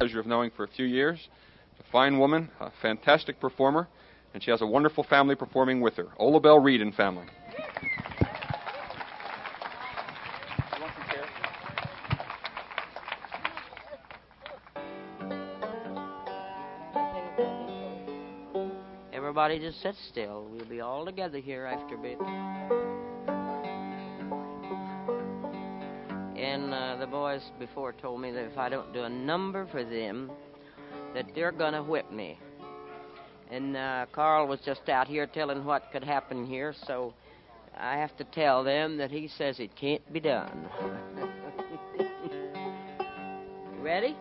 pleasure of knowing for a few years. A fine woman, a fantastic performer, and she has a wonderful family performing with her. Ola Belle Reed and family. Everybody just sit still. We'll be all together here after a bit. And the boys before told me that if I don't do a number for them, that they're going to whip me. And Carl was just out here telling what could happen here, so I have to tell them that he says it can't be done. Ready?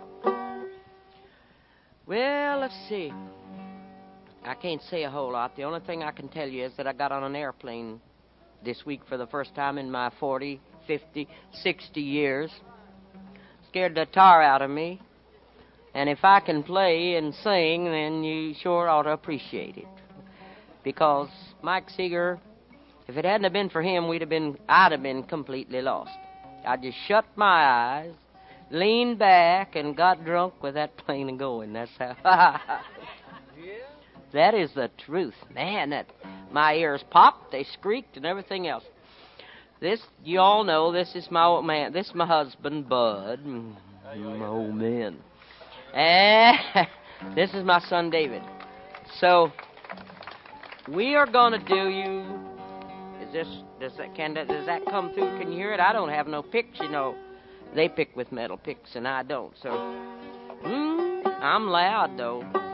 Well, let's see. I can't say a whole lot. The only thing I can tell you is that I got on an airplane this week for the first time in my 40, 50, 60 years. Scared the tar out of me. And if I can play and sing, then you sure ought to appreciate it. Because Mike Seeger, if it hadn't have been for him, I'd have been completely lost. I just shut my eyes, leaned back, and got drunk with that plane going. That's how... That is the truth. Man, that my ears popped, they squeaked, and everything else. This, you all know, this is my old man. This is my husband, Bud. My old man. And this is my son, David. So, we are going to do you... Does that come through? Can you hear it? I don't have no picks, you know. They pick with metal picks, and I don't. So, I'm loud, though.